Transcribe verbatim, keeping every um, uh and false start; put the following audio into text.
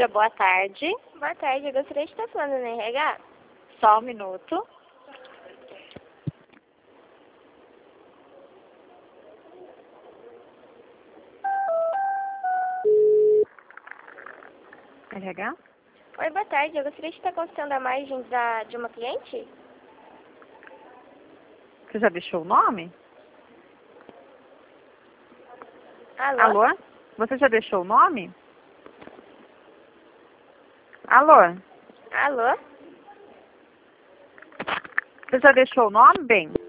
Prefeitura, boa tarde. Boa tarde, eu gostaria de estar falando no R H. Só um minuto. R H? Oi, boa tarde, eu gostaria de estar consultando a margem da, de uma cliente. Você já deixou o nome? Alô? Alô? Você já deixou o nome? Alô? Alô? Você já deixou o nome, bem?